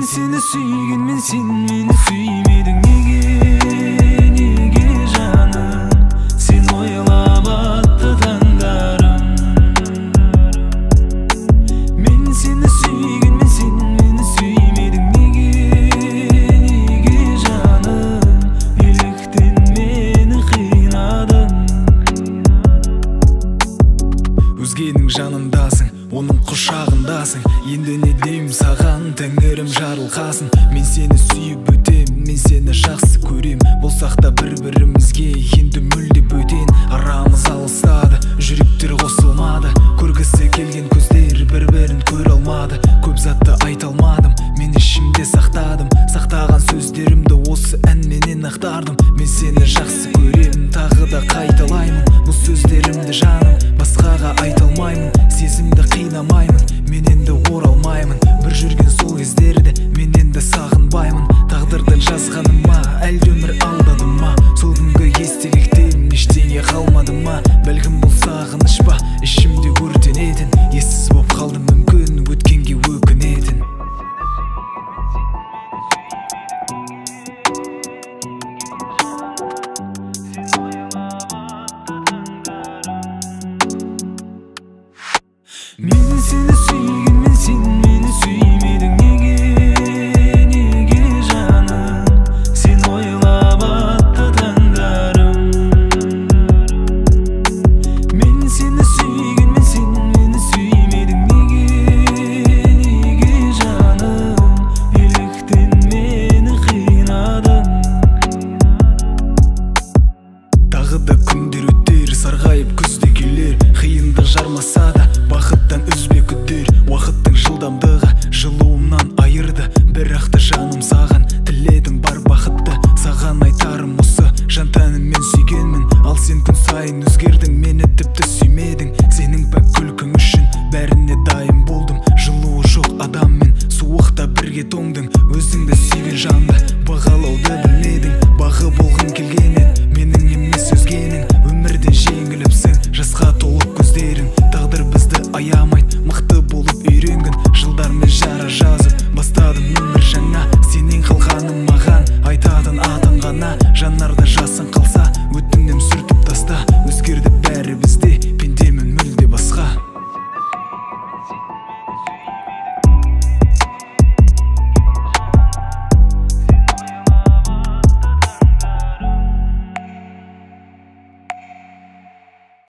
seni suygenmen, sen meni suymeding. Nege жаным, sen oylab attı tаңдарым. Men seni suygenmen, sen meni suymeding. Nege жаным, nеліктен meni қинадың? Өзгенің жанындасың, оның құшағындасың. Енді не деймін саған, тәңірім жарылқасын. Мен сені сүйіп өтем, мен сені жақсы көрем. Болсақ та бір-бірімізге енді мүлде бөтен. Арамыз алыстады, жүректер қосылмады. Көргісі келген көздер бір-бірін көре алмады. Көп затты айта алмадым, мен ішімде сақтадым. Сақтаған сөздерімді осы әнменен ақтардым. Мен сені жақсы көрем, тағы да қайталаймын бұл сөздерімді жаным. Басқаға айта алмаймын, сезімді қинамаймын. Мен енді оралмаймын, бір жүрген сол кездерді мен енді сағынбаймын. Тағдырдың жазғаны ма, әлде өмір алдады ма? Сол күнгі естеліктен ештеңе қалмады ма? Бәлкім бұл сағыныш па, ішімде өртенетін. Ессіз боп қалдым, мүмкін өткенге өкінетін. Мен сені сүйгенмен, sen meni suymeding. Неге жаным, sen oylab attı tаңдарым. Мен сені сүйгенмен, sen meni suymeding. Неге жаным, неліктен meni қинадың? Тағы да күндер өтер, сарғайып күзде келер. Қиындық жармаса да бақыттан үзбе күдер. Уақыттың жылдамдығы жылуымнан айырды, бірақ та жаным